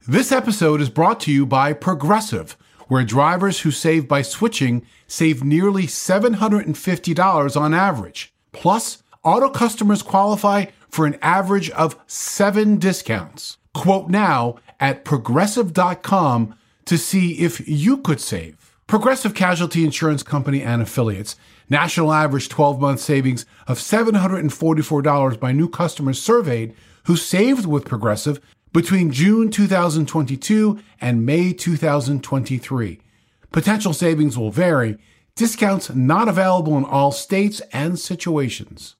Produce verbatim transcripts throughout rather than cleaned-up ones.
This episode is brought to you by Progressive, where drivers who save by switching save nearly seven hundred fifty dollars on average. Plus, auto customers qualify for an average of seven discounts. Quote now at progressive dot com to see if you could save. Progressive Casualty Insurance Company and Affiliates. National average twelve-month savings of seven hundred forty-four dollars by new customers surveyed who saved with Progressive between June two thousand twenty-two and May two thousand twenty-three. Potential savings will vary. Discounts not available in all states and situations.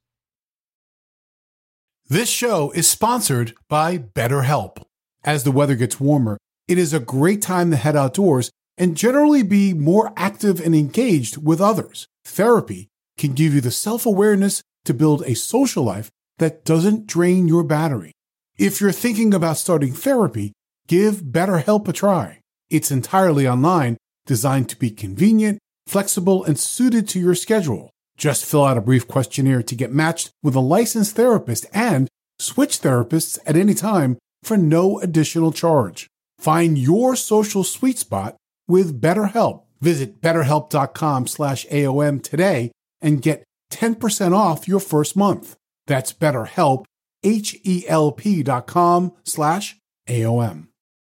This show is sponsored by BetterHelp. As the weather gets warmer, it is a great time to head outdoors and generally be more active and engaged with others. Therapy can give you the self-awareness to build a social life that doesn't drain your battery. If you're thinking about starting therapy, give BetterHelp a try. It's entirely online, designed to be convenient, flexible, and suited to your schedule. Just fill out a brief questionnaire to get matched with a licensed therapist and switch therapists at any time for no additional charge. Find your social sweet spot with BetterHelp. Visit betterhelp.com slash AOM today and get ten percent off your first month. That's BetterHelp, H-E-L-P dot com slash AOM.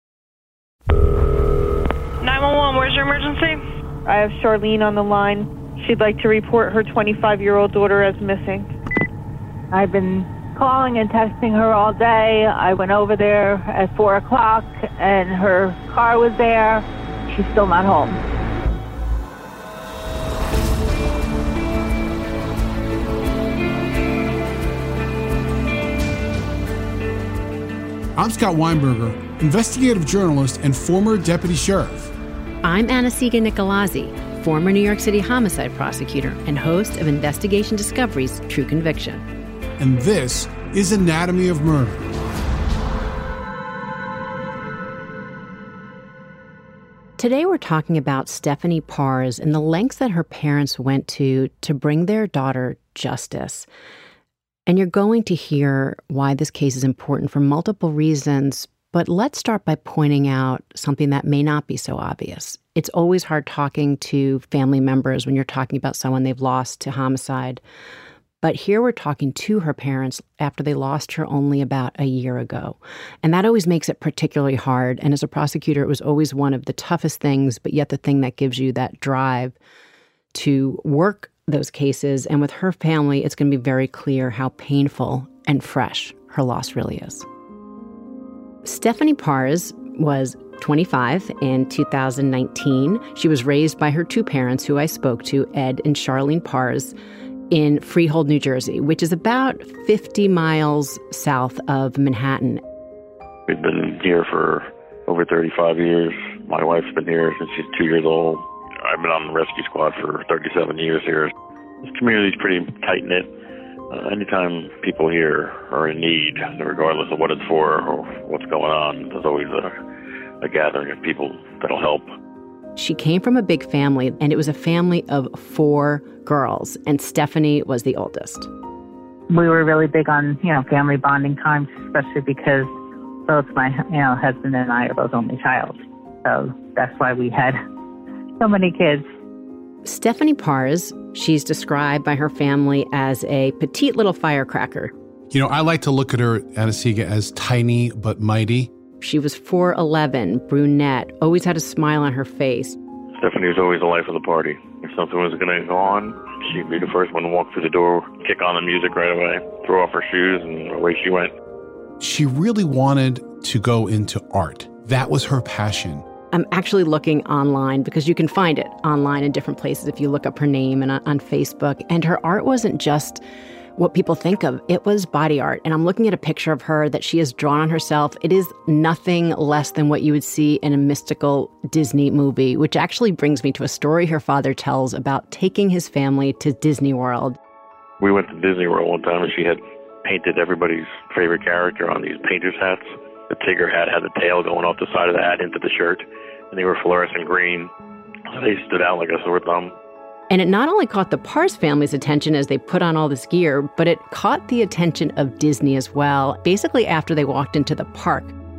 nine one one, where's your emergency? I have Charlene on the line. She'd like to report her twenty-five-year-old daughter as missing. I've been calling and texting her all day. I went over there at four o'clock, and her car was there. She's still not home. I'm Scott Weinberger, investigative journalist and former deputy sheriff. I'm Anna-Sigga Nicolazzi, former New York City homicide prosecutor and host of Investigation Discovery's True Conviction. And this is Anatomy of Murder. Today we're talking about Stephanie Pars and the lengths that her parents went to to bring their daughter justice. And you're going to hear why this case is important for multiple reasons, but let's start by pointing out something that may not be so obvious. It's always hard talking to family members when you're talking about someone they've lost to homicide. But here we're talking to her parents after they lost her only about a year ago. And that always makes it particularly hard. And as a prosecutor, it was always one of the toughest things, but yet the thing that gives you that drive to work those cases. And with her family, it's going to be very clear how painful and fresh her loss really is. Stephanie Pars was twenty-five in two thousand nineteen. She was raised by her two parents, who I spoke to, Ed and Charlene Pars, in Freehold, New Jersey, which is about fifty miles south of Manhattan. We've been here for over thirty-five years. My wife's been here since she's two years old. I've been on the rescue squad for thirty-seven years here. This community's pretty tight-knit. Uh, anytime people here are in need, regardless of what it's for or what's going on, there's always a, a gathering of people that'll help. She came from a big family, and it was a family of four girls, and Stephanie was the oldest. We were really big on, you know, family bonding times, especially because both my, you know, husband and I are both only child. So that's why we had so many kids. Stephanie Pars, she's described by her family as a petite little firecracker. You know, I like to look at her, Anna-Sigga, as tiny but mighty. She was four eleven, brunette, always had a smile on her face. Stephanie was always the life of the party. If something was going to go on, she'd be the first one to walk through the door, kick on the music right away, throw off her shoes, and away she went. She really wanted to go into art. That was her passion. I'm actually looking online because you can find it online in different places if you look up her name and on Facebook. And her art wasn't just what people think of. It was body art. And I'm looking at a picture of her that she has drawn on herself. It is nothing less than what you would see in a mystical Disney movie, which actually brings me to a story her father tells about taking his family to Disney World. We went to Disney World one time and she had painted everybody's favorite character on these painter's hats. The Tigger hat had the tail going off the side of the hat into the shirt, and they were fluorescent green. So they stood out like a sore thumb. And it not only caught the Pars family's attention as they put on all this gear, but it caught the attention of Disney as well, basically after they walked into the park.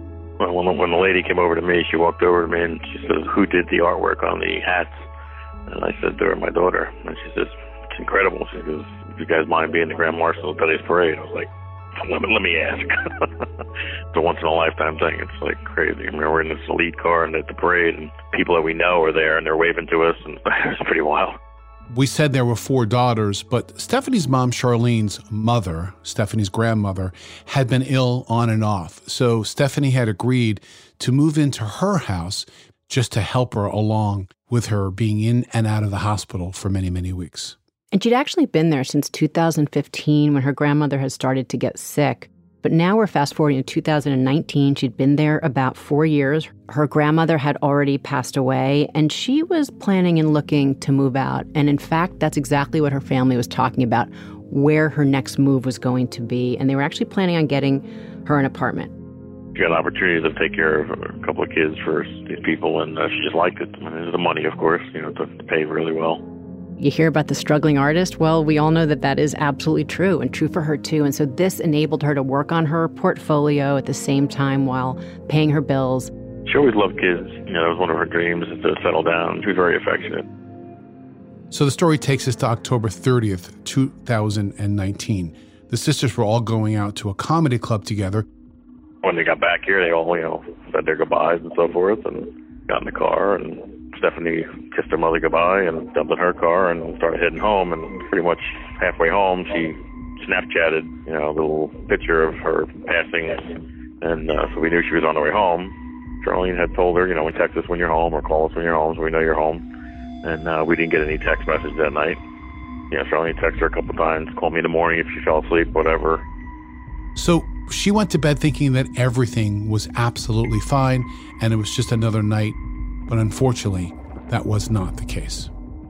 Well, when, when the lady came over to me, she walked over to me and she says, "Who did the artwork on the hats?" And I said to her, "My daughter." And she says, "It's incredible." She goes, "Do you guys mind being the Grand Marshal of today's parade?" I was like, let me, let me ask. It's a once-in-a-lifetime thing. It's like crazy. I mean, we're in this elite car and at the parade, and people that we know are there, and they're waving to us, and it's pretty wild. We said there were four daughters, but Stephanie's mom, Charlene's mother, Stephanie's grandmother, had been ill on and off. So Stephanie had agreed to move into her house just to help her along with her being in and out of the hospital for many, many weeks. And she'd actually been there since two thousand fifteen when her grandmother had started to get sick. But now we're fast forwarding to two thousand nineteen. She'd been there about four years. Her grandmother had already passed away, and she was planning and looking to move out. And in fact, that's exactly what her family was talking about, where her next move was going to be. And they were actually planning on getting her an apartment. She got an opportunity to take care of a couple of kids for these people, and uh, she just liked it. I mean, the money, of course, you know, to, to pay really well. You hear about the struggling artist? Well, we all know that that is absolutely true, and true for her too. And so this enabled her to work on her portfolio at the same time while paying her bills. She always loved kids. You know, it was one of her dreams is to settle down. She was very affectionate. So the story takes us to October thirtieth, two thousand nineteen. The sisters were all going out to a comedy club together. When they got back here, they all, you know, said their goodbyes and so forth and got in the car, and Stephanie kissed her mother goodbye and jumped in her car and started heading home. And pretty much halfway home, she Snapchatted, you know, a little picture of her passing. And uh, so we knew she was on the way home. Charlene had told her, you know, text us when you're home or call us when you're home so we know you're home. And uh, we didn't get any text message that night. You know, Charlene texted her a couple times, call me in the morning if she fell asleep, whatever. So she went to bed thinking that everything was absolutely fine and it was just another night. But unfortunately, that was not the case.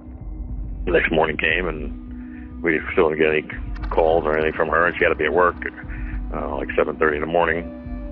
The next morning came, and we still didn't get any calls or anything from her, and she had to be at work uh, like seven thirty in the morning.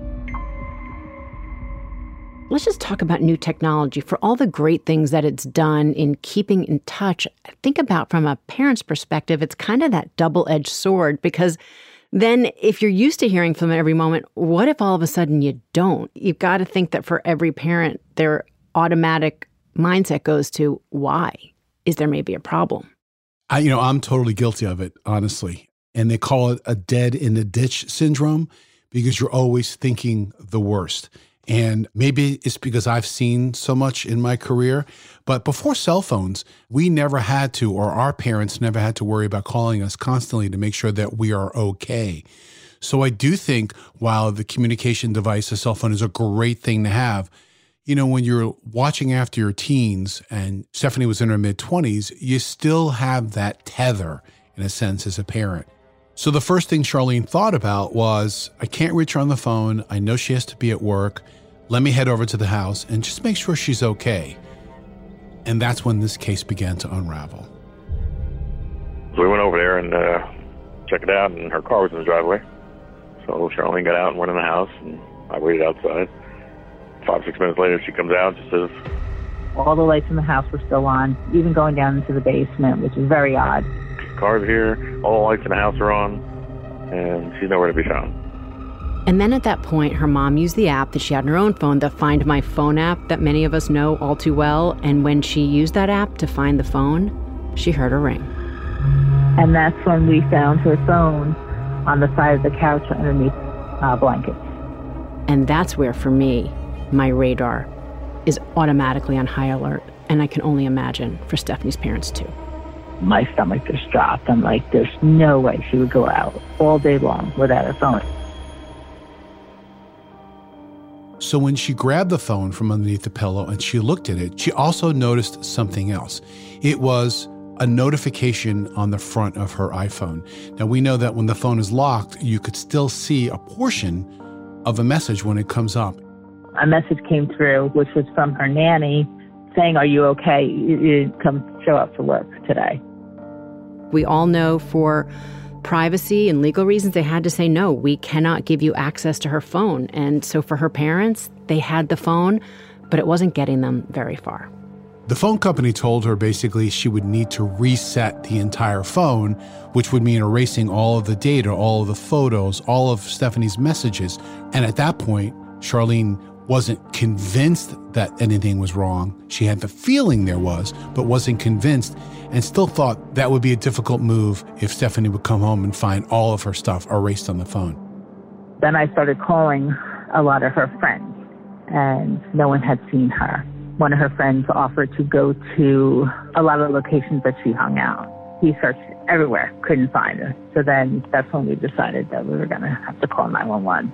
Let's just talk about new technology. For all the great things that it's done in keeping in touch, think about from a parent's perspective, it's kind of that double-edged sword, because then if you're used to hearing from them every moment, what if all of a sudden you don't? You've got to think that for every parent, their automatic mindset goes to, why? Is there maybe a problem? I, you know, I'm totally guilty of it, honestly. And they call it a dead in the ditch syndrome because you're always thinking the worst. And maybe it's because I've seen so much in my career. But before cell phones, we never had to, or our parents never had to worry about calling us constantly to make sure that we are okay. So I do think while the communication device, a cell phone, is a great thing to have, you know, when you're watching after your teens, and Stephanie was in her mid-twenties, you still have that tether, in a sense, as a parent. So the first thing Charlene thought about was, I can't reach her on the phone. I know she has to be at work. Let me head over to the house and just make sure she's okay. And that's when this case began to unravel. So we went over there and uh, checked it out, and her car was in the driveway. So Charlene got out and went in the house, and I waited outside. Five, six minutes later, she comes out and says, all the lights in the house were still on, even going down into the basement, which is very odd. Car's here, all the lights in the house are on, and she's nowhere to be found. And then at that point, her mom used the app that she had on her own phone, the Find My Phone app that many of us know all too well. And when she used that app to find the phone, she heard a ring. And that's when we found her phone on the side of the couch underneath uh, blankets. And that's where, for me, my radar is automatically on high alert. And I can only imagine for Stephanie's parents, too. My stomach just dropped. I'm like, there's no way she would go out all day long without a phone. So when she grabbed the phone from underneath the pillow and she looked at it, she also noticed something else. It was a notification on the front of her iPhone. Now, we know that when the phone is locked, you could still see a portion of a message when it comes up. A message came through, which was from her nanny, saying, are you okay? You, you come show up for work today. We all know for privacy and legal reasons, they had to say, no, we cannot give you access to her phone. And so for her parents, they had the phone, but it wasn't getting them very far. The phone company told her basically she would need to reset the entire phone, which would mean erasing all of the data, all of the photos, all of Stephanie's messages. And at that point, Charlene wasn't convinced that anything was wrong. She had the feeling there was, but wasn't convinced, and still thought that would be a difficult move if Stephanie would come home and find all of her stuff erased on the phone. Then I started calling a lot of her friends, and no one had seen her. One of her friends offered to go to a lot of locations that she hung out. He searched everywhere, couldn't find her. So then that's when we decided that we were going to have to call nine one one.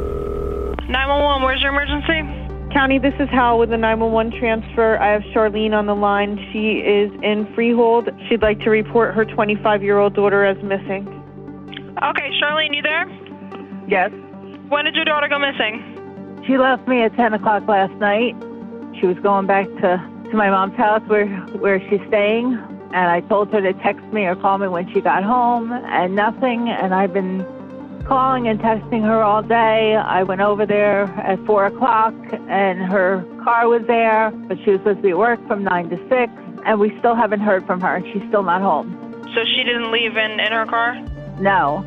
nine one one, where's your emergency? County, this is Hal with the nine one one transfer. I have Charlene on the line. She is in Freehold. She'd like to report her twenty-five-year-old daughter as missing. Okay, Charlene, you there? Yes. When did your daughter go missing? She left me at ten o'clock last night. She was going back to, to my mom's house where, where she's staying. And I told her to text me or call me when she got home, and nothing. And I've been calling and texting her all day. I went over there at four o'clock, and her car was there, but she was supposed to be at work from nine to six, and we still haven't heard from her. She's still not home. So she didn't leave in, in her car? No.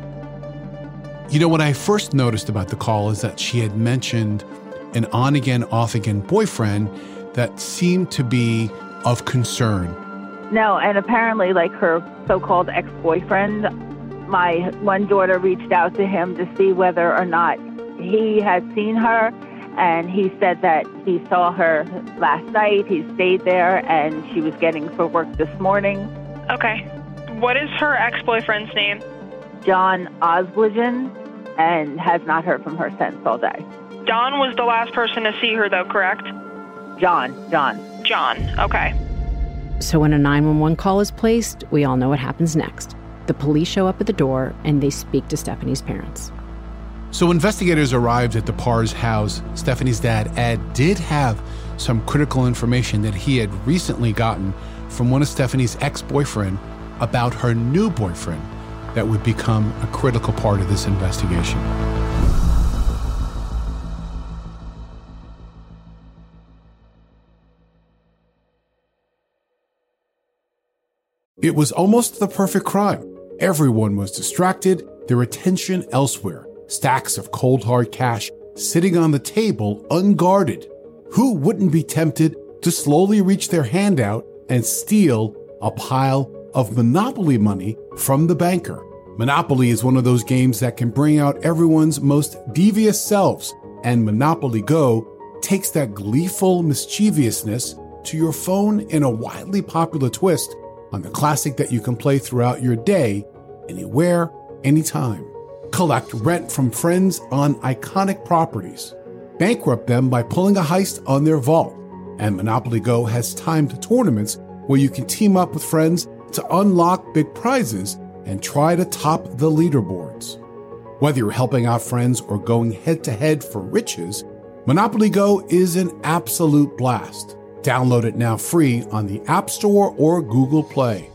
You know, what I first noticed about the call is that she had mentioned an on-again, off-again boyfriend that seemed to be of concern. No, and apparently, like, her so-called ex-boyfriend, my one daughter reached out to him to see whether or not he had seen her, and he said that he saw her last night. He stayed there, and she was getting for work this morning. Okay. What is her ex-boyfriend's name? John Osbligen, and has not heard from her since all day. Don was the last person to see her, though, correct? John, John. John, okay. So when a nine one one call is placed, we all know what happens next. The police show up at the door, and they speak to Stephanie's parents. So investigators arrived at the Parr's house. Stephanie's dad, Ed, did have some critical information that he had recently gotten from one of Stephanie's ex-boyfriend about her new boyfriend that would become a critical part of this investigation. It was almost the perfect crime. Everyone was distracted, their attention elsewhere. Stacks of cold hard cash sitting on the table unguarded. Who wouldn't be tempted to slowly reach their hand out and steal a pile of Monopoly money from the banker? Monopoly is one of those games that can bring out everyone's most devious selves, and Monopoly Go takes that gleeful mischievousness to your phone in a widely popular twist on the classic that you can play throughout your day, anywhere, anytime. Collect rent from friends on iconic properties. Bankrupt them by pulling a heist on their vault. And Monopoly Go has timed tournaments where you can team up with friends to unlock big prizes and try to top the leaderboards. Whether you're helping out friends or going head-to-head for riches, Monopoly Go is an absolute blast. Download it now free on the App Store or Google Play.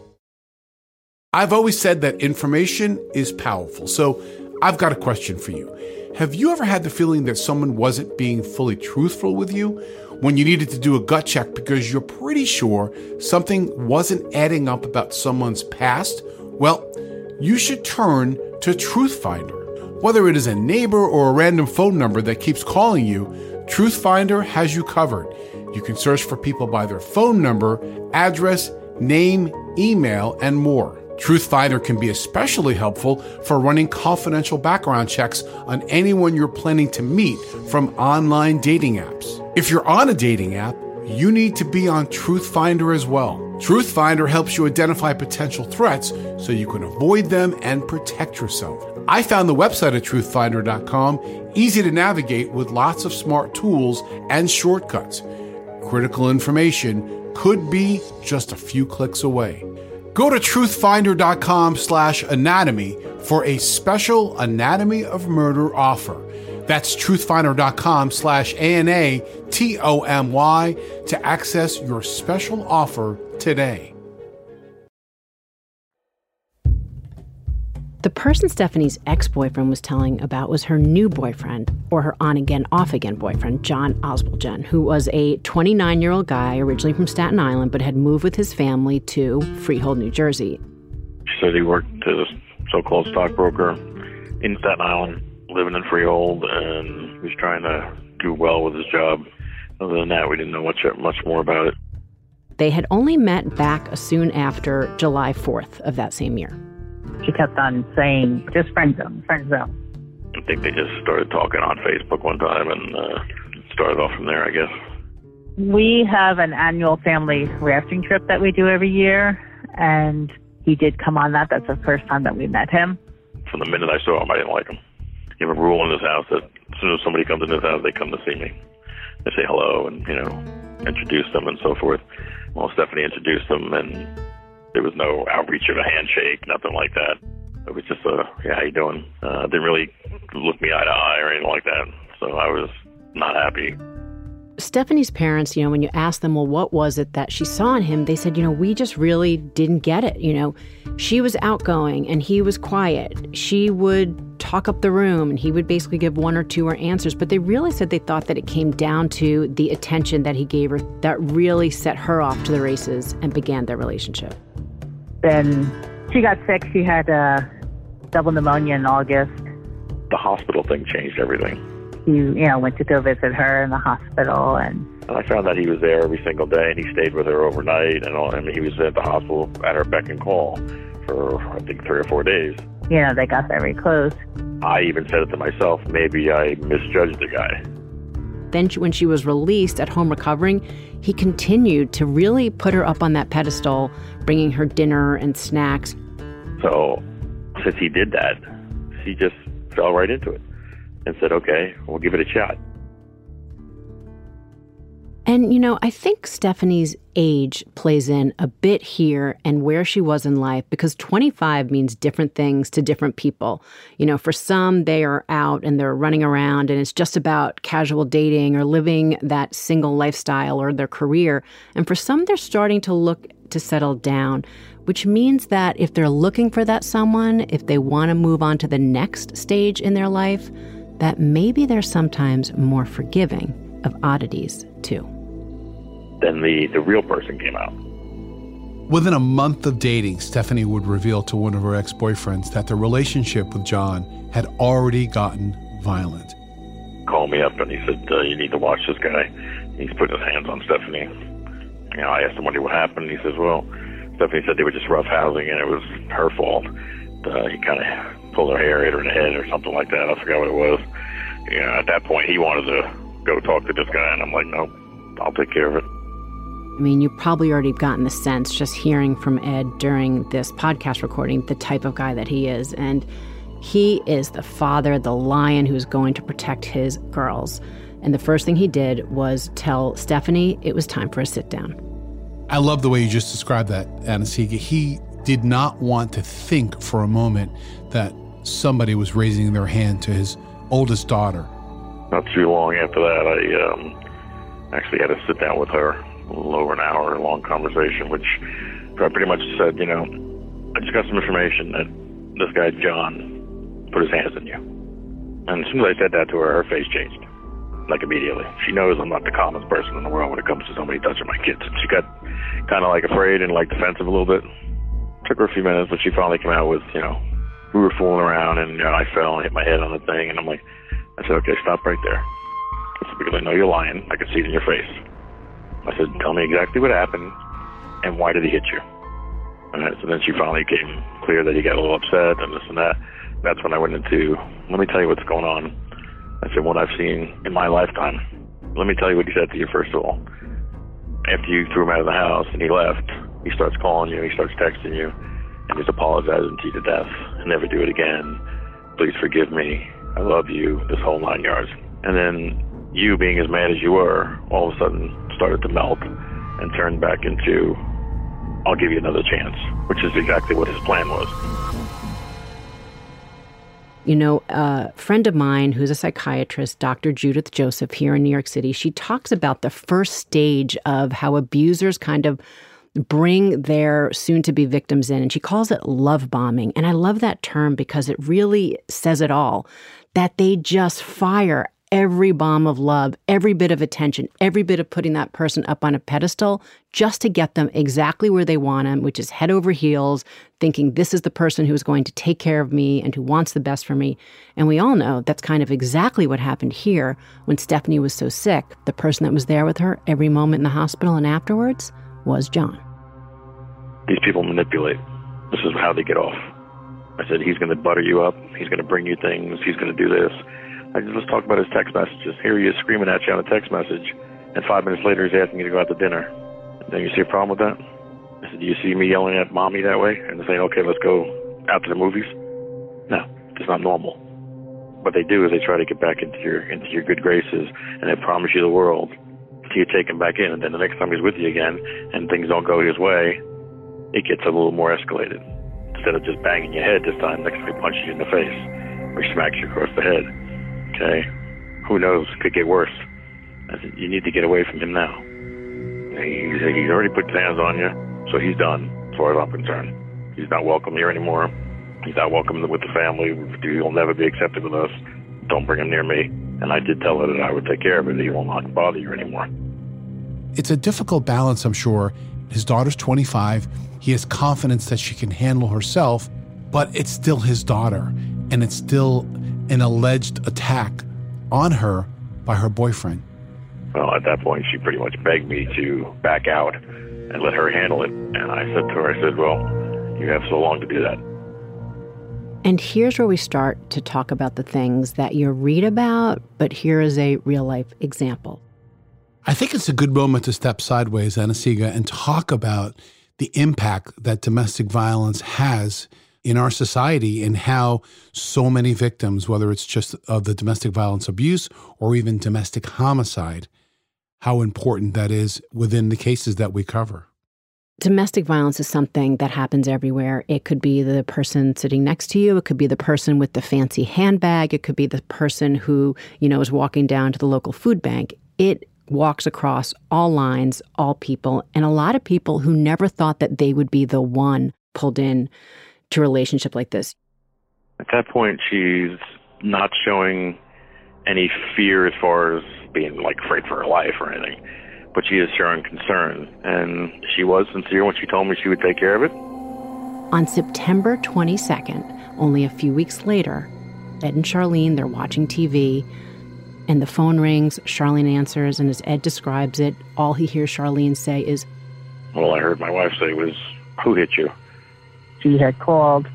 I've always said that information is powerful, so I've got a question for you. Have you ever had the feeling that someone wasn't being fully truthful with you when you needed to do a gut check because you're pretty sure something wasn't adding up about someone's past? Well, you should turn to TruthFinder. Whether it is a neighbor or a random phone number that keeps calling you, TruthFinder has you covered. You can search for people by their phone number, address, name, email, and more. TruthFinder can be especially helpful for running confidential background checks on anyone you're planning to meet from online dating apps. If you're on a dating app, you need to be on TruthFinder as well. TruthFinder helps you identify potential threats so you can avoid them and protect yourself. I found the website at truth finder dot com easy to navigate with lots of smart tools and shortcuts. Critical information could be just a few clicks away. Go to truth finder dot com slash anatomy for a special Anatomy of Murder offer. That's truth finder dot com slash A N A T O M Y to access your special offer today. The person Stephanie's ex-boyfriend was telling about was her new boyfriend, or her on-again, off-again boyfriend, John Osbligen, who was a twenty-nine-year-old guy originally from Staten Island, but had moved with his family to Freehold, New Jersey. She said he worked as a so-called stockbroker in Staten Island, living in Freehold, and he was trying to do well with his job. Other than that, we didn't know much much more about it. They had only met back soon after July fourth of that same year. She kept on saying, just friend zone, friend zone. I think they just started talking on Facebook one time and uh, started off from there, I guess. We have an annual family rafting trip that we do every year, and he did come on that. That's the first time that we met him. From the minute I saw him, I didn't like him. You have a rule in this house that as soon as somebody comes in this house, they come to see me. They say hello and, you know, introduce them and so forth. Well, Stephanie introduced them, and there was no outreach of a handshake, nothing like that. It was just a, yeah, how you doing? Uh, didn't really look me eye to eye or anything like that. So I was not happy. Stephanie's parents, you know, when you asked them, well, what was it that she saw in him? They said, you know, we just really didn't get it. You know, she was outgoing and he was quiet. She would talk up the room and he would basically give one or two or answers. But they really said they thought that it came down to the attention that he gave her that really set her off to the races and began their relationship. Then she got sick. She had uh, double pneumonia in August. The hospital thing changed everything. You, you know, went to go visit her in the hospital, and And I found that he was there every single day, and he stayed with her overnight, and all. I mean, he was at the hospital at her beck and call for, I think, three or four days. You know, they got very close. I even said it to myself, maybe I misjudged the guy. Then when she was released at home recovering, he continued to really put her up on that pedestal, bringing her dinner and snacks. So since he did that, she just fell right into it and said, okay, we'll give it a shot. And, you know, I think Stephanie's age plays in a bit here and where she was in life, because twenty-five means different things to different people. You know, for some, they are out and they're running around and it's just about casual dating or living that single lifestyle or their career. And for some, they're starting to look to settle down, which means that if they're looking for that someone, if they want to move on to the next stage in their life, that maybe they're sometimes more forgiving of oddities, too. Then the, the real person came out. Within a month of dating, Stephanie would reveal to one of her ex-boyfriends that the relationship with John had already gotten violent. Called me up and he said, uh, you need to watch this guy. He's putting his hands on Stephanie. You know, I asked him what happened. He says, well, Stephanie said they were just roughhousing and it was her fault. Uh, he kind of pulled her hair, hit her in the head or something like that. I forgot what it was. You know, at that point, he wanted to go talk to this guy, and I'm like, no, I'll take care of it. I mean, you probably already gotten the sense just hearing from Ed during this podcast recording, the type of guy that he is. And he is the father, the lion who's going to protect his girls. And the first thing he did was tell Stephanie it was time for a sit down. I love the way you just described that, Anna-Sigga. He did not want to think for a moment that somebody was raising their hand to his oldest daughter. Not too long after that, I um, actually had to sit down with her. A little over an hour long conversation, which I pretty much said, you know, I just got some information that this guy, John, put his hands on you. And as soon as I said that to her, her face changed, like immediately. She knows I'm not the calmest person in the world when it comes to somebody touching my kids. And she got kind of like afraid and like defensive a little bit. Took her a few minutes, but she finally came out with, you know, we were fooling around and, you know, I fell and hit my head on the thing. And I'm like, I said, okay, stop right there. I said, because I know you're lying. I can see it in your face. I said, tell me exactly what happened and why did he hit you? And so then she finally came clear that he got a little upset and this and that. That's when I went into, let me tell you what's going on. I said, what I've seen in my lifetime. Let me tell you what he said to you, first of all. After you threw him out of the house and he left, he starts calling you, he starts texting you, and he's apologizing to you to death. I'll never do it again. Please forgive me. I love you, this whole nine yards. And then you, being as mad as you were, all of a sudden started to melt and turned back into, I'll give you another chance, which is exactly what his plan was. You know, a friend of mine who's a psychiatrist, Doctor Judith Joseph here in New York City, she talks about the first stage of how abusers kind of bring their soon-to-be victims in, and she calls it love bombing. And I love that term because it really says it all, that they just fire every bomb of love, every bit of attention, every bit of putting that person up on a pedestal just to get them exactly where they want them, which is head over heels, thinking this is the person who's going to take care of me and who wants the best for me. And we all know that's kind of exactly what happened here when Stephanie was so sick. The person that was there with her every moment in the hospital and afterwards was John. These people manipulate. This is how they get off. I said, he's going to butter you up. He's going to bring you things. He's going to do this. I just, let's talk about his text messages. Here he is screaming at you on a text message, and five minutes later he's asking you to go out to dinner. Then you see a problem with that? I said, do you see me yelling at mommy that way and saying, okay, let's go out to the movies? No, it's not normal. What they do is they try to get back into your into your good graces, and they promise you the world until you take him back in. And then the next time he's with you again and things don't go his way, it gets a little more escalated. Instead of just banging your head this time, next time he punches you in the face or he smacks you across the head. Okay? Who knows? It could get worse. I said, you need to get away from him now. He's, he's already put his hands on you, so he's done, as far as I'm concerned. He's not welcome here anymore. He's not welcome with the family. He'll never be accepted with us. Don't bring him near me. And I did tell her that I would take care of it. He will not bother you anymore. It's a difficult balance, I'm sure. His daughter's twenty-five. He has confidence that she can handle herself, but it's still his daughter, and it's still an alleged attack on her by her boyfriend. Well, at that point, she pretty much begged me to back out and let her handle it. And I said to her, I said, well, you have so long to do that. And here's where we start to talk about the things that you read about, but here is a real-life example. I think it's a good moment to step sideways, Anna-Sigga, and talk about the impact that domestic violence has in our society and how so many victims, whether it's just of the domestic violence abuse or even domestic homicide, how important that is within the cases that we cover. Domestic violence is something that happens everywhere. It could be the person sitting next to you. It could be the person with the fancy handbag. It could be the person who, you know, is walking down to the local food bank. It walks across all lines, all people, and a lot of people who never thought that they would be the one pulled in to a relationship like this. At that point, she's not showing any fear as far as being like afraid for her life or anything, but she is showing concern, and she was sincere when she told me she would take care of it. On September twenty-second, only a few weeks later, Ed and Charlene, they're watching T V, and the phone rings. Charlene answers, and as Ed describes it, all he hears Charlene say is, all I heard my wife say was, who hit you? She had called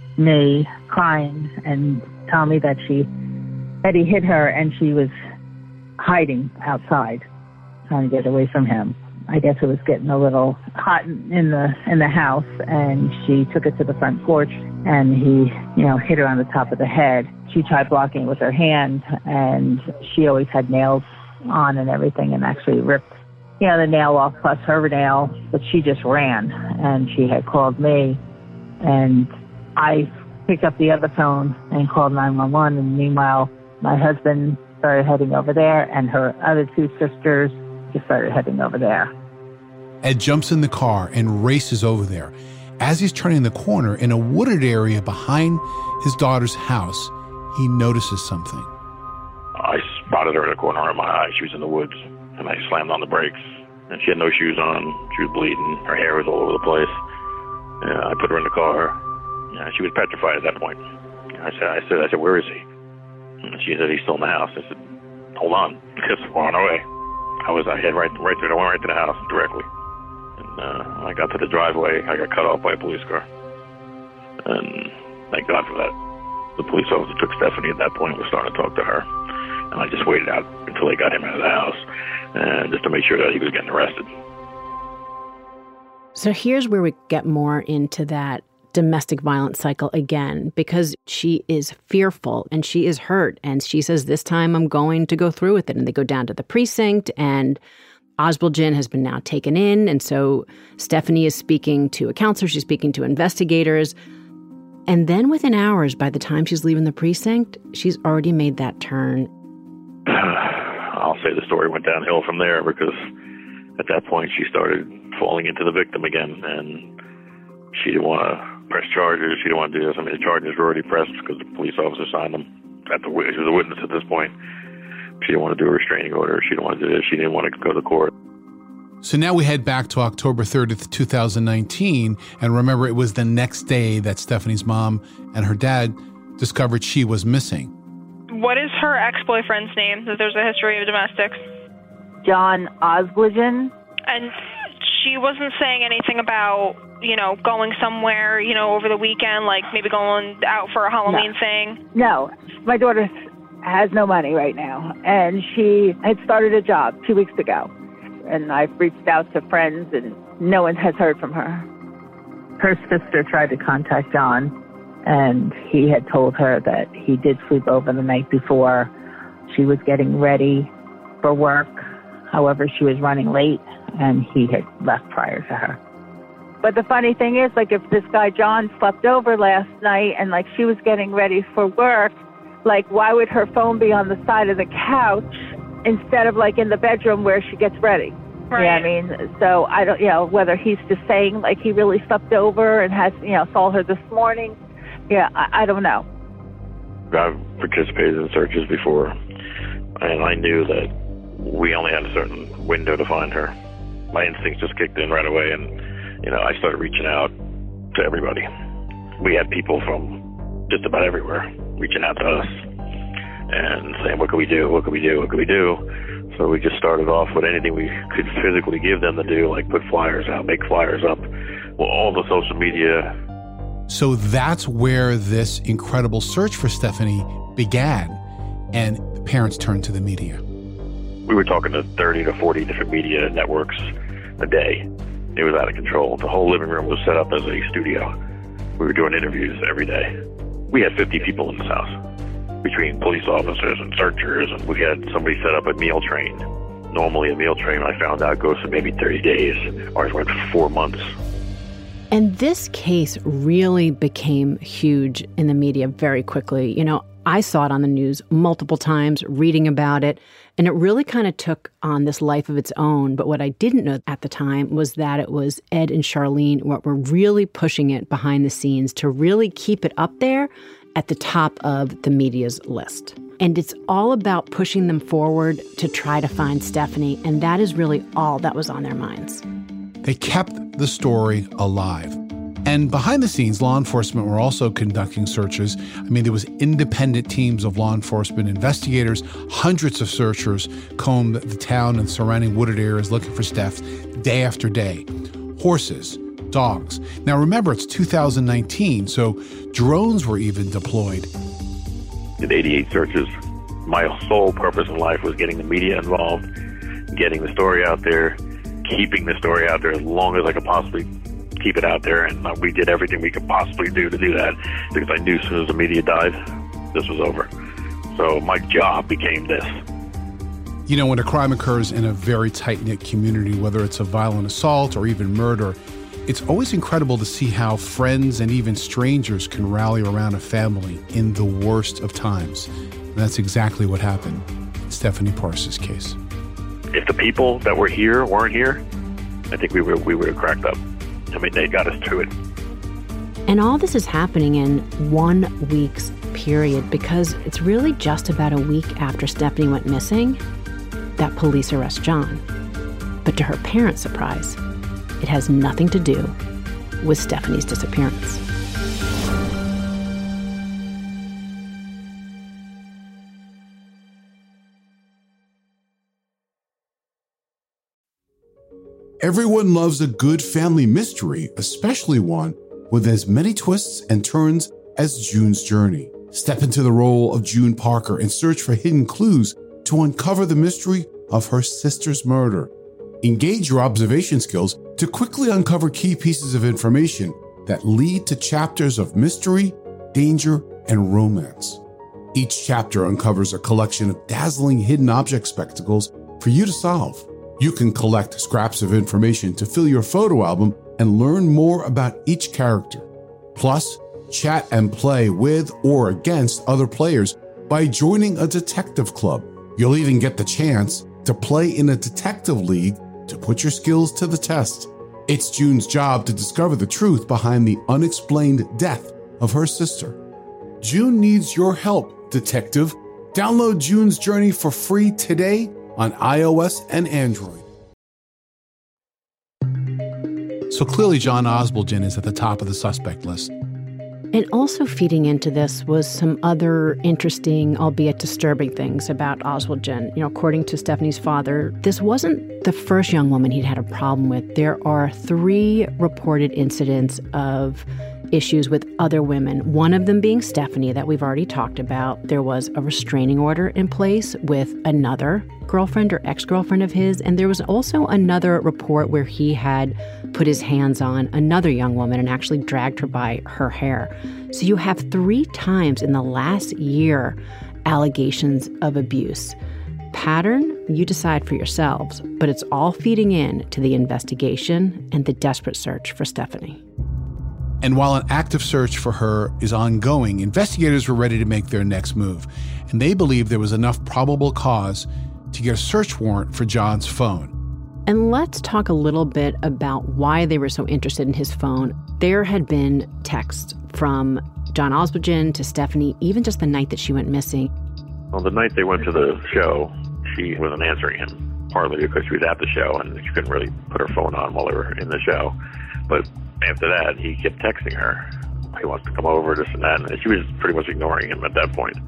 me crying and told me that she Eddie hit her and she was hiding outside, trying to get away from him. I guess it was getting a little hot in the in the house, and she took it to the front porch, and he, you know, hit her on the top of the head. She tried blocking with her hand, and she always had nails on and everything, and actually ripped, you know, the nail off plus her nail, but she just ran, and she had called me, and I picked up the other phone and called nine one one, and meanwhile, my husband started heading over there, and her other two sisters just started heading over there. Ed jumps in the car and races over there. As he's turning the corner in a wooded area behind his daughter's house, he notices something. I spotted her in the corner of my eye. She was in the woods, and I slammed on the brakes, and she had no shoes on. She was bleeding. Her hair was all over the place. And I put her in the car. Yeah, she was petrified at that point. I said, I said, I said, where is he? And she said, he's still in the house. I said, hold on, because we're on our way. I was, I head right, right through, I went right to the house directly. And uh, when I got to the driveway, I got cut off by a police car. And thank God for that. The police officer took Stephanie at that point and was starting to talk to her. And I just waited out until they got him out of the house, and just to make sure that he was getting arrested. So here's where we get more into that domestic violence cycle again, because she is fearful and she is hurt. And she says, this time I'm going to go through with it. And they go down to the precinct, and Oswaldgen has been now taken in. And so Stephanie is speaking to a counselor. She's speaking to investigators. And then within hours, by the time she's leaving the precinct, she's already made that turn. I'll say the story went downhill from there, because at that point she started falling into the victim again. And she didn't want to press charges. She didn't want to do this. I mean, the charges were already pressed because the police officer signed them. At the, she was a witness at this point. She didn't want to do a restraining order. She didn't want to do this. She didn't want to go to court. So now we head back to October thirtieth, two thousand nineteen. And remember, it was the next day that Stephanie's mom and her dad discovered she was missing. What is her ex-boyfriend's name? That there's a history of domestics. John Osbligen. And she wasn't saying anything about, you know, going somewhere, you know, over the weekend, like maybe going out for a Halloween no. thing? No. My daughter has no money right now, and she had started a job two weeks ago. And I've reached out to friends, and no one has heard from her. Her sister tried to contact John, and he had told her that he did sleep over the night before. She was getting ready for work. However, she was running late, and he had left prior to her. But the funny thing is, like, if this guy John slept over last night and, like, she was getting ready for work, like, why would her phone be on the side of the couch instead of, like, in the bedroom where she gets ready? Right. Yeah, I mean, so I don't, you know, whether he's just saying, like, he really slept over and has, you know, saw her this morning. Yeah, I, I don't know. I've participated in searches before, and I knew that we only had a certain window to find her. My instincts just kicked in right away, and, you know, I started reaching out to everybody. We had people from just about everywhere reaching out to us and saying, what can we do, what can we do, what can we do? So we just started off with anything we could physically give them to do, like put flyers out, make flyers up, well, all the social media. So that's where this incredible search for Stephanie began, and the parents turned to the media. We were talking to thirty to forty different media networks a day. It was out of control. The whole living room was set up as a studio. We were doing interviews every day. We had fifty people in this house, between police officers and searchers, and we had somebody set up a meal train. Normally a meal train, I found out, goes for maybe thirty days. Ours went for four months. And this case really became huge in the media very quickly. You know, I saw it on the news multiple times, reading about it, and it really kind of took on this life of its own. But what I didn't know at the time was that it was Ed and Charlene what were really pushing it behind the scenes to really keep it up there at the top of the media's list. And it's all about pushing them forward to try to find Stephanie, and that is really all that was on their minds. They kept the story alive. And behind the scenes, law enforcement were also conducting searches. I mean, there was independent teams of law enforcement investigators, hundreds of searchers combed the town and surrounding wooded areas looking for Steph day after day. Horses, dogs. Now remember, it's two thousand nineteen, so drones were even deployed. Did eighty-eight searches. My sole purpose in life was getting the media involved, getting the story out there, keeping the story out there as long as I could possibly keep it out there, and we did everything we could possibly do to do that, because I knew as soon as the media died, this was over. So my job became this. You know, when a crime occurs in a very tight-knit community, whether it's a violent assault or even murder, it's always incredible to see how friends and even strangers can rally around a family in the worst of times. And that's exactly what happened in Stephanie Parrs' case. If the people that were here weren't here, I think we would we would have cracked up. I mean, they got us through it. And all this is happening in one week's period, because it's really just about a week after Stephanie went missing that police arrest John. But to her parents' surprise, it has nothing to do with Stephanie's disappearance. Everyone loves a good family mystery, especially one with as many twists and turns as June's Journey. Step into the role of June Parker and search for hidden clues to uncover the mystery of her sister's murder. Engage your observation skills to quickly uncover key pieces of information that lead to chapters of mystery, danger, and romance. Each chapter uncovers a collection of dazzling hidden object spectacles for you to solve. You can collect scraps of information to fill your photo album and learn more about each character. Plus, chat and play with or against other players by joining a detective club. You'll even get the chance to play in a detective league to put your skills to the test. It's June's job to discover the truth behind the unexplained death of her sister. June needs your help, detective, Download June's Journey for free today on iOS and Android. So clearly John Osbaldon is at the top of the suspect list. And also feeding into this was some other interesting, albeit disturbing things about Osbaldon. You know, according to Stephanie's father, this wasn't the first young woman he'd had a problem with. There are three reported incidents of issues with other women, one of them being Stephanie that we've already talked about. There was a restraining order in place with another girlfriend or ex-girlfriend of his, and there was also another report where he had put his hands on another young woman and actually dragged her by her hair. So you have three times in the last year allegations of abuse. Pattern, you decide for yourselves, but it's all feeding in to the investigation and the desperate search for Stephanie. And while an active search for her is ongoing, investigators were ready to make their next move, and they believed there was enough probable cause to get a search warrant for John's phone. And let's talk a little bit about why they were so interested in his phone. There had been texts from John Osbaldon to Stephanie, even just the night that she went missing. Well, the night they went to the show, she wasn't answering him, partly because she was at the show and she couldn't really put her phone on while they were in the show. But after that, he kept texting her. He wants to come over, this and that. And she was pretty much ignoring him at that point.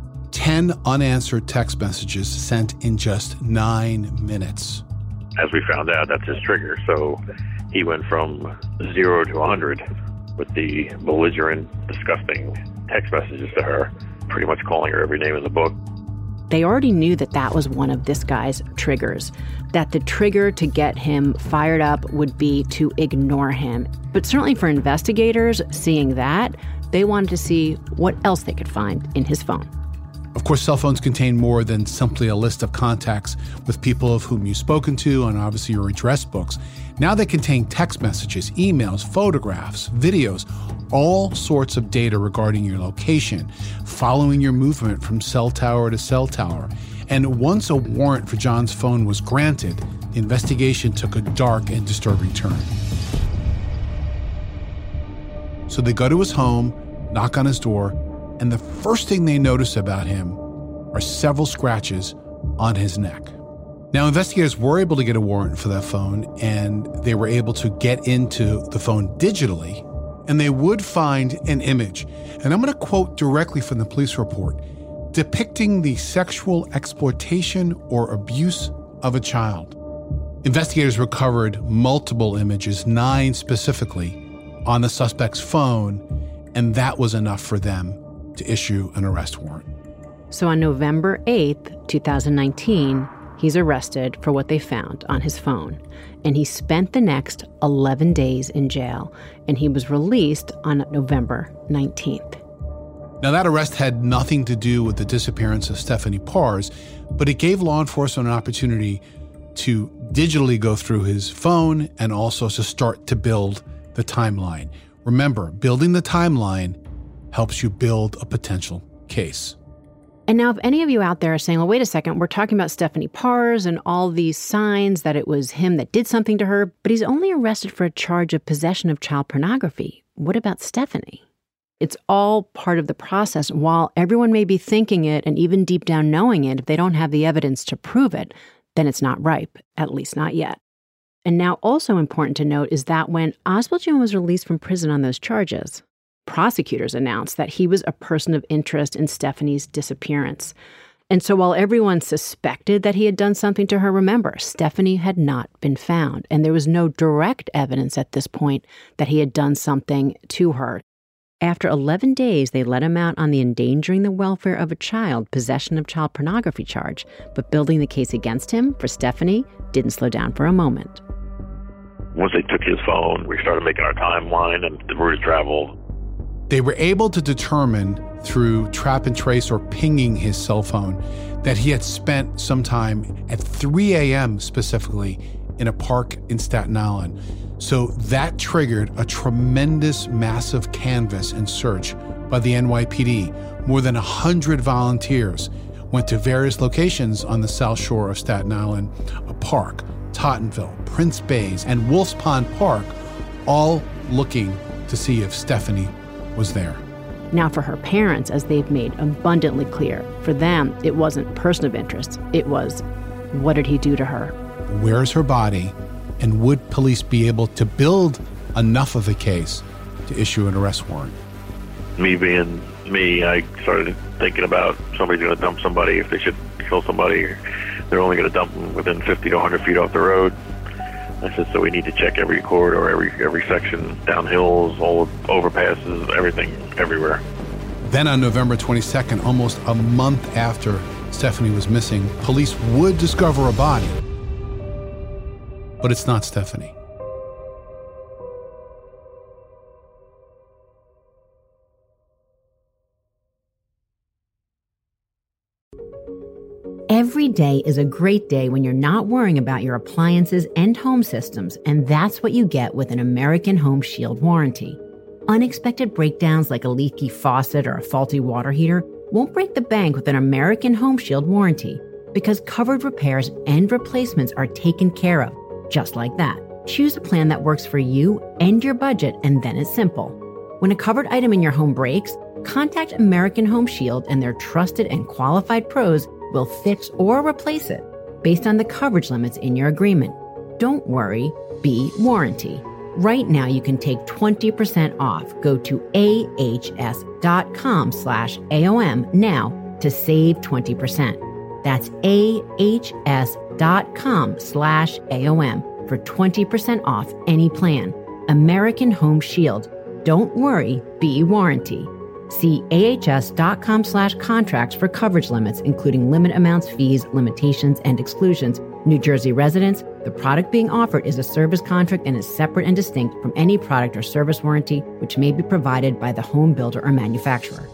Ten unanswered text messages sent in just nine minutes. As we found out, that's his trigger. So he went from zero to one hundred with the belligerent, disgusting text messages to her, pretty much calling her every name in the book. They already knew that that was one of this guy's triggers, that the trigger to get him fired up would be to ignore him. But certainly for investigators, seeing that, they wanted to see what else they could find in his phone. Of course, cell phones contain more than simply a list of contacts with people of whom you've spoken to and obviously your address books. Now they contain text messages, emails, photographs, videos, all sorts of data regarding your location, following your movement from cell tower to cell tower. And once a warrant for John's phone was granted, the investigation took a dark and disturbing turn. So they go to his home, knock on his door, and the first thing they notice about him are several scratches on his neck. Now, investigators were able to get a warrant for that phone, and they were able to get into the phone digitally, and they would find an image. And I'm going to quote directly from the police report, depicting the sexual exploitation or abuse of a child. Investigators recovered multiple images, nine specifically, on the suspect's phone, and that was enough for them to issue an arrest warrant. So on November eighth, twenty nineteen, he's arrested for what they found on his phone. And he spent the next eleven days in jail, and he was released on November nineteenth. Now, that arrest had nothing to do with the disappearance of Stephanie Pars, but it gave law enforcement an opportunity to digitally go through his phone and also to start to build the timeline. Remember, building the timeline helps you build a potential case. And now if any of you out there are saying, well, wait a second, we're talking about Stephanie Pars and all these signs that it was him that did something to her, but he's only arrested for a charge of possession of child pornography. What about Stephanie? It's all part of the process. While everyone may be thinking it and even deep down knowing it, if they don't have the evidence to prove it, then it's not ripe, at least not yet. And now also important to note is that when Osbaldon was released from prison on those charges, prosecutors announced that he was a person of interest in Stephanie's disappearance. And so while everyone suspected that he had done something to her, remember, Stephanie had not been found, and there was no direct evidence at this point that he had done something to her. After eleven days, they let him out on the endangering the welfare of a child, possession of child pornography charge, but building the case against him for Stephanie didn't slow down for a moment. Once they took his phone, we started making our timeline and the route of travel. They were able to determine through trap and trace or pinging his cell phone that he had spent some time at three a.m. specifically in a park in Staten Island. So that triggered a tremendous, massive canvass and search by the N Y P D. More than one hundred volunteers went to various locations on the south shore of Staten Island, a park, Tottenville, Prince Bays, and Wolf's Pond Park, all looking to see if Stephanie was there. Now, for her parents, as they've made abundantly clear, for them, it wasn't person of interest. It was, what did he do to her? Where's her body? And would police be able to build enough of a case to issue an arrest warrant? Me being me, I started thinking about somebody's going to dump somebody. If they should kill somebody, they're only going to dump them within fifty to one hundred feet off the road. I said, so we need to check every corridor, every every section, down hills, all the overpasses, everything, everywhere. Then on November twenty-second, almost a month after Stephanie was missing, police would discover a body. But it's not Stephanie. Every day is a great day when you're not worrying about your appliances and home systems, and that's what you get with an American Home Shield warranty. Unexpected breakdowns like a leaky faucet or a faulty water heater won't break the bank with an American Home Shield warranty, because covered repairs and replacements are taken care of, just like that. Choose a plan that works for you and your budget, and then it's simple. When a covered item in your home breaks, contact American Home Shield, and their trusted and qualified pros will fix or replace it based on the coverage limits in your agreement. Don't worry, be warranty. Right now, you can take twenty percent off. Go to ahs.com slash AOM now to save twenty percent. That's ahs.com slash AOM for twenty percent off any plan. American Home Shield. Don't worry, be warranty. See ahs.com slash contracts for coverage limits, including limit amounts, fees, limitations, and exclusions. New Jersey residents, the product being offered is a service contract and is separate and distinct from any product or service warranty which may be provided by the home builder or manufacturer.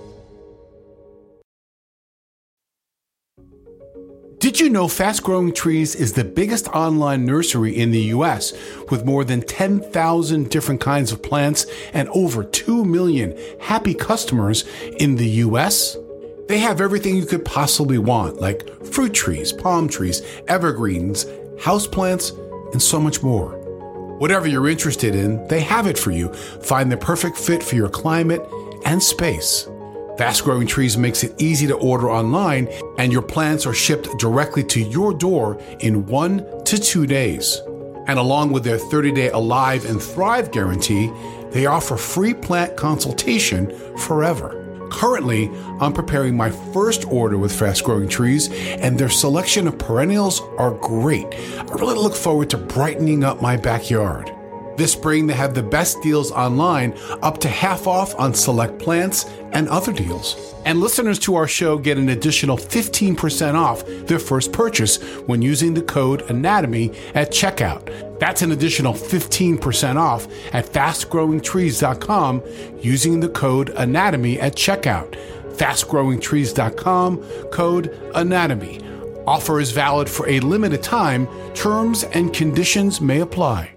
Did you know Fast Growing Trees is the biggest online nursery in the U S with more than ten thousand different kinds of plants and over two million happy customers in the U S? They have everything you could possibly want, like fruit trees, palm trees, evergreens, houseplants, and so much more. Whatever you're interested in, they have it for you. Find the perfect fit for your climate and space. Fast Growing Trees makes it easy to order online, and your plants are shipped directly to your door in one to two days. And along with their thirty-day Alive and Thrive guarantee, they offer free plant consultation forever. Currently, I'm preparing my first order with Fast Growing Trees, and their selection of perennials are great. I really look forward to brightening up my backyard. This spring, they have the best deals online, up to half off on select plants and other deals. And listeners to our show get an additional fifteen percent off their first purchase when using the code ANATOMY at checkout. That's an additional fifteen percent off at fast growing trees dot com using the code ANATOMY at checkout. fast growing trees dot com, code ANATOMY. Offer is valid for a limited time. Terms and conditions may apply.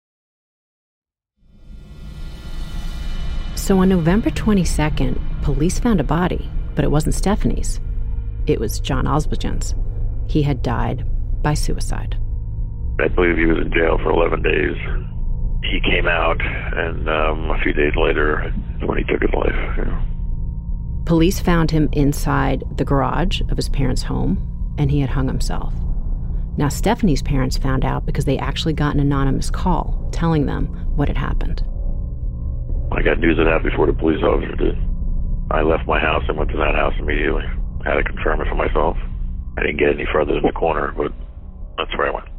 So on November twenty-second, police found a body, but it wasn't Stephanie's. It was John Osbogen's. He had died by suicide. I believe he was in jail for eleven days. He came out, and um, a few days later, when he took his life. You know. Police found him inside the garage of his parents' home, and he had hung himself. Now, Stephanie's parents found out because they actually got an anonymous call telling them what had happened. I got news of that before the police officer did. I left my house and went to that house immediately. I had to confirm it for myself. I didn't get any further than the corner, but that's where I went.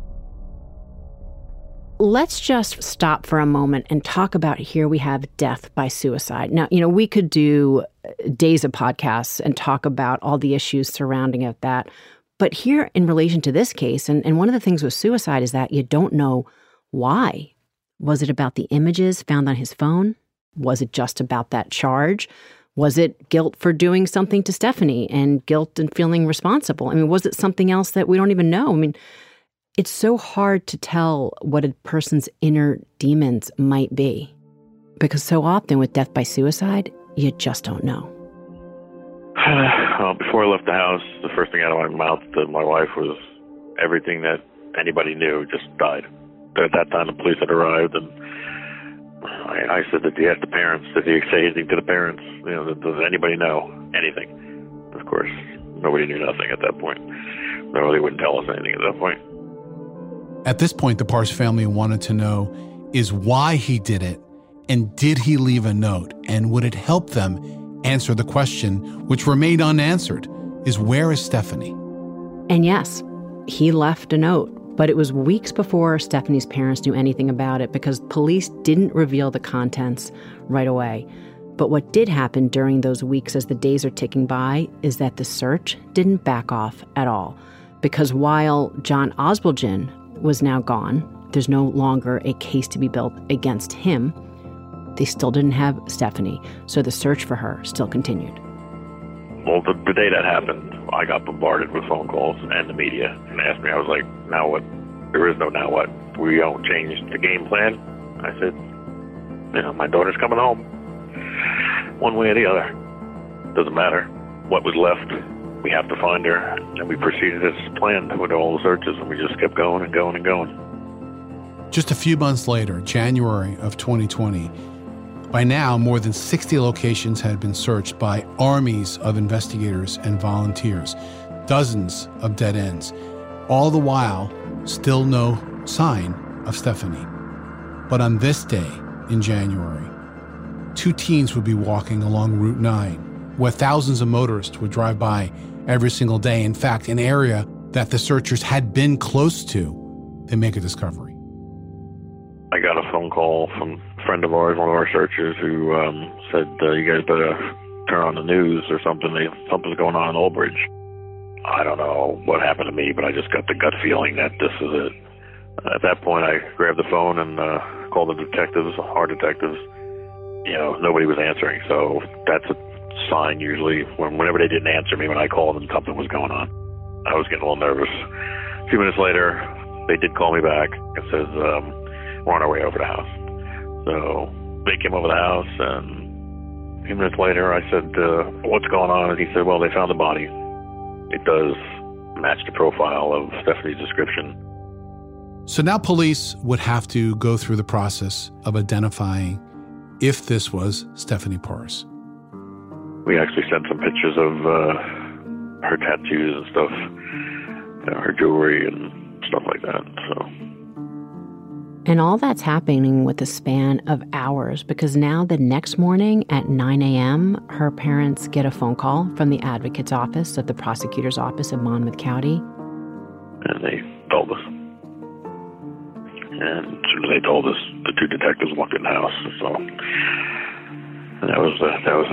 Let's just stop for a moment and talk about, here we have death by suicide. Now, you know, we could do days of podcasts and talk about all the issues surrounding it, that. But here, in relation to this case, and, and one of the things with suicide is that you don't know why. Was it about the images found on his phone? Was it just about that charge? Was it guilt for doing something to Stephanie and guilt and feeling responsible? I mean, was it something else that we don't even know? I mean, it's so hard to tell what a person's inner demons might be, because so often with death by suicide, you just don't know. Well, before I left the house, the first thing out of my mouth to my wife was everything that anybody knew just died. At that time, the police had arrived, and I, I said that he had the parents. Did he say anything to the parents? You know, does anybody know anything? Of course, nobody knew nothing at that point. No, they wouldn't tell us anything at that point. At this point, the Parrs family wanted to know is why he did it, and did he leave a note, and would it help them answer the question, which remained unanswered, is where is Stephanie? And yes, he left a note, but it was weeks before Stephanie's parents knew anything about it because police didn't reveal the contents right away. But what did happen during those weeks as the days are ticking by is that the search didn't back off at all. Because while John Osbaldon was now gone, there's no longer a case to be built against him, they still didn't have Stephanie, so the search for her still continued. Well, the, the day that happened, I got bombarded with phone calls and the media, and they asked me, I was like, now what? There is no now what. We don't change the game plan. I said, you know, my daughter's coming home. One way or the other. Doesn't matter what was left. We have to find her. And we proceeded as planned with all the searches, and we just kept going and going and going. Just a few months later, January of twenty twenty, by now, more than sixty locations had been searched by armies of investigators and volunteers, dozens of dead ends. All the while, still no sign of Stephanie. But on this day in January, two teens would be walking along Route nine, where thousands of motorists would drive by every single day. In fact, an area that the searchers had been close to, they make a discovery. I got a phone call from a friend of ours, one of our searchers, who um, said, uh, you guys better turn on the news or something. They, something's going on in Old Bridge. I don't know what happened to me, but I just got the gut feeling that this is it. At that point, I grabbed the phone and uh, called the detectives, our detectives. You know, nobody was answering, so that's a sign usually. When, whenever they didn't answer me when I called them, something was going on. I was getting a little nervous. A few minutes later, they did call me back and says, um, we're on our way over to the house. So they came over the house, and a few minutes later, I said, uh, what's going on? And he said, well, they found the body. It does match the profile of Stephanie's description. So now police would have to go through the process of identifying if this was Stephanie Parrs. We actually sent some pictures of uh, her tattoos and stuff, you know, her jewelry and stuff like that. So. And all that's happening with a span of hours because now the next morning at nine a.m., her parents get a phone call from the advocate's office of the prosecutor's office of Monmouth County. And they told us. And as soon as they told us, the two detectives walked in the house. So that was uh, that. Was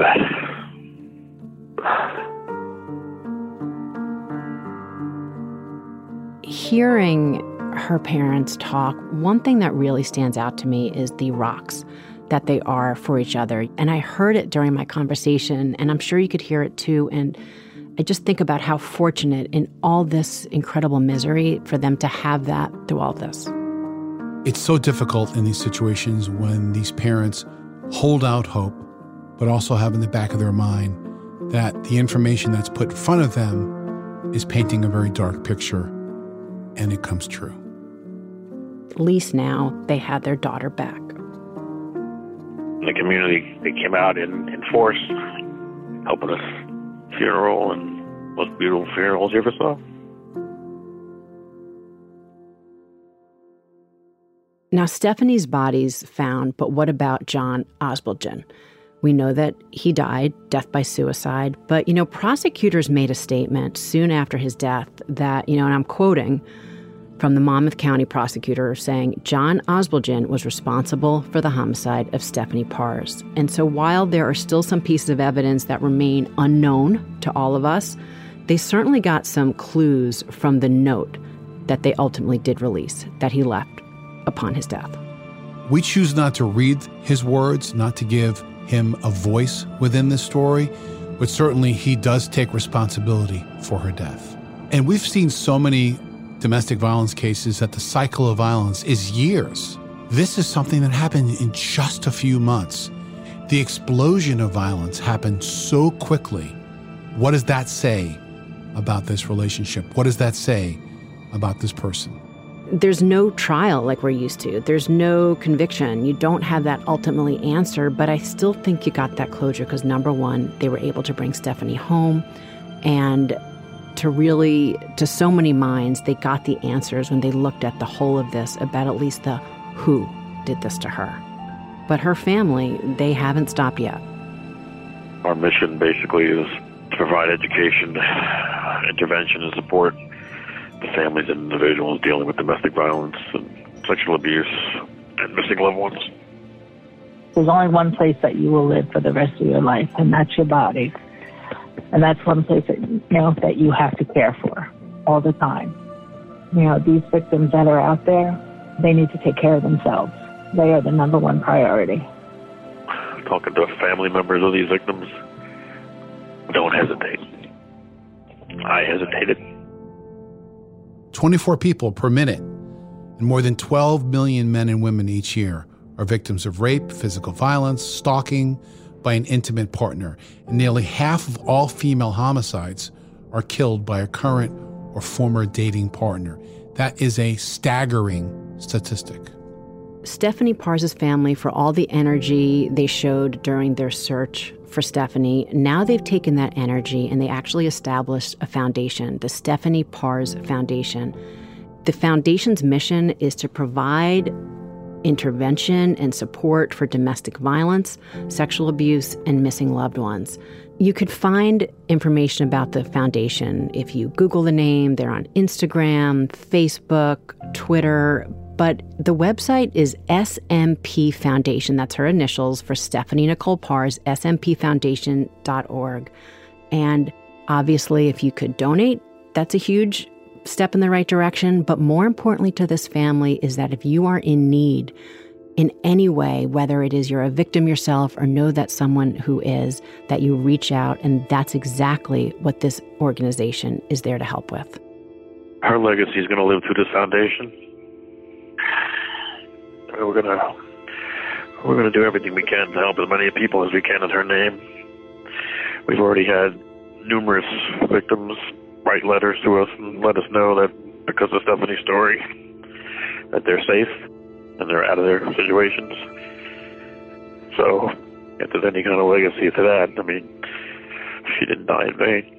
that. Hearing her parents talk, one thing that really stands out to me is the rocks that they are for each other. And I heard it during my conversation, and I'm sure you could hear it too. And I just think about how fortunate in all this incredible misery for them to have that through all this. It's so difficult in these situations when these parents hold out hope, but also have in the back of their mind that the information that's put in front of them is painting a very dark picture, and it comes true. At least now they had their daughter back. The community, they came out in, in force, helping us. Funeral and most beautiful funerals you ever saw. Now, Stephanie's body's found, but what about John Osbaldon? We know that he died, death by suicide, but, you know, prosecutors made a statement soon after his death that, you know, and I'm quoting from the Monmouth County prosecutor saying, John Osbaldon was responsible for the homicide of Stephanie Parrs. And so while there are still some pieces of evidence that remain unknown to all of us, they certainly got some clues from the note that they ultimately did release, that he left upon his death. We choose not to read his words, not to give him a voice within this story, but certainly he does take responsibility for her death. And we've seen so many domestic violence cases that the cycle of violence is years. This is something that happened in just a few months. The explosion of violence happened so quickly. What does that say about this relationship? What does that say about this person? There's no trial like we're used to. There's no conviction. You don't have that ultimately answer, but I still think you got that closure because, number one, they were able to bring Stephanie home, and to really, to so many minds, they got the answers when they looked at the whole of this about at least the who did this to her. But her family, they haven't stopped yet. Our mission basically is to provide education, intervention, and support to families and individuals dealing with domestic violence and sexual abuse and missing loved ones. There's only one place that you will live for the rest of your life, and that's your body. And that's one place that, you know, that you have to care for all the time. You know, these victims that are out there, they need to take care of themselves. They are the number one priority. Talking to family members of these victims, don't hesitate. I hesitated. twenty-four people per minute, and more than twelve million men and women each year are victims of rape, physical violence, stalking by an intimate partner. And nearly half of all female homicides are killed by a current or former dating partner. That is a staggering statistic. Stephanie Pars's family, for all the energy they showed during their search for Stephanie, now they've taken that energy and they actually established a foundation, the Stephanie Pars Foundation. The foundation's mission is to provide intervention and support for domestic violence, sexual abuse, and missing loved ones. You could find information about the foundation if you Google the name. They're on Instagram, Facebook, Twitter, but the website is S M P Foundation. That's her initials for Stephanie Nicole Pars, S M P foundation dot org. And obviously, if you could donate, that's a huge step in the right direction. But more importantly to this family is that if you are in need in any way, whether it is you're a victim yourself or know that someone who is, that you reach out, and that's exactly what this organization is there to help with. Her legacy is going to live through this foundation. We're gonna we're gonna do everything we can to help as many people as we can in her name. We've already had numerous victims write letters to us and let us know that because of Stephanie's story, that they're safe and they're out of their situations. So, if there's any kind of legacy to that, I mean, she didn't die in vain.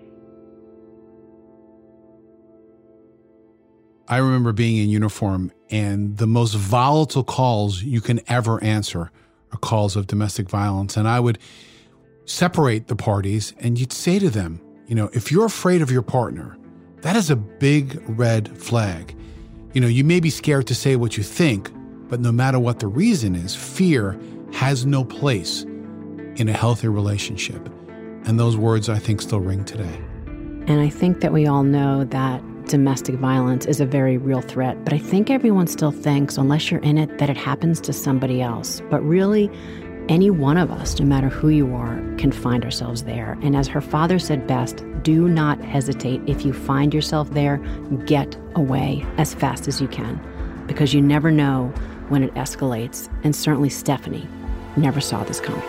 I remember being in uniform, and the most volatile calls you can ever answer are calls of domestic violence. And I would separate the parties, and you'd say to them, you know, if you're afraid of your partner, that is a big red flag. You know, you may be scared to say what you think, but no matter what the reason is, fear has no place in a healthy relationship. And those words, I think, still ring today. And I think that we all know that domestic violence is a very real threat, but I think everyone still thinks, unless you're in it, that it happens to somebody else. But really, any one of us, no matter who you are, can find ourselves there. And as her father said best, do not hesitate. If you find yourself there, get away as fast as you can, because you never know when it escalates. And certainly Stephanie never saw this coming.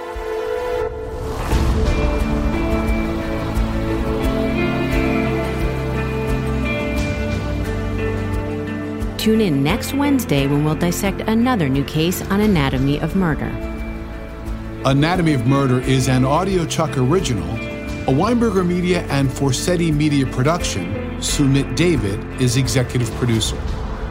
Tune in next Wednesday when we'll dissect another new case on Anatomy of Murder. Anatomy of Murder is an Audio Chuck original, a Weinberger Media and Forsetti Media production. Sumit David is executive producer.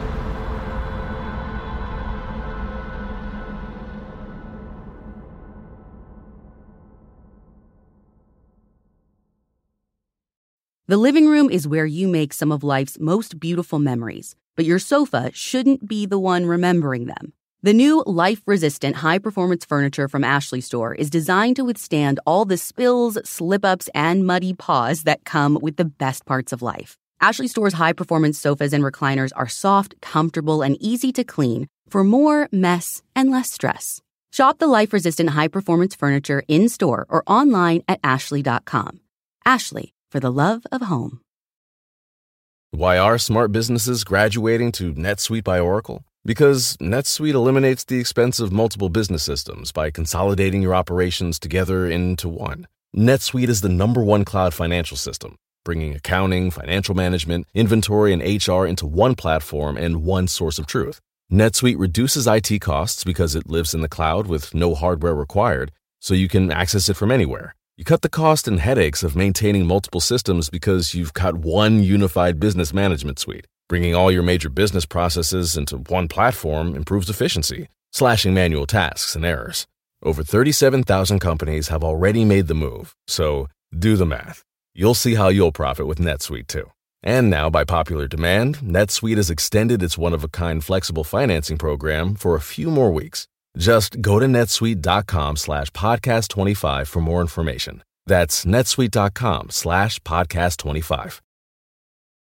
The living room is where you make some of life's most beautiful memories, but your sofa shouldn't be the one remembering them. The new life-resistant high-performance furniture from Ashley Store is designed to withstand all the spills, slip-ups, and muddy paws that come with the best parts of life. Ashley Store's high-performance sofas and recliners are soft, comfortable, and easy to clean for more mess and less stress. Shop the life-resistant high-performance furniture in-store or online at ashley dot com. Ashley, for the love of home. Why are smart businesses graduating to NetSuite by Oracle? Because NetSuite eliminates the expense of multiple business systems by consolidating your operations together into one. NetSuite is the number one cloud financial system. bringing accounting, financial management, inventory, and H R into one platform and one source of truth. NetSuite reduces I T costs because it lives in the cloud with no hardware required, so you can access it from anywhere. You cut the cost and headaches of maintaining multiple systems because you've got one unified business management suite. Bringing all your major business processes into one platform improves efficiency, slashing manual tasks and errors. Over thirty-seven thousand companies have already made the move, so do the math. You'll see how you'll profit with NetSuite too. And now, by popular demand, NetSuite has extended its one-of-a-kind flexible financing program for a few more weeks. Just go to netsuite.com slash podcast25 for more information. That's netsuite.com slash podcast25.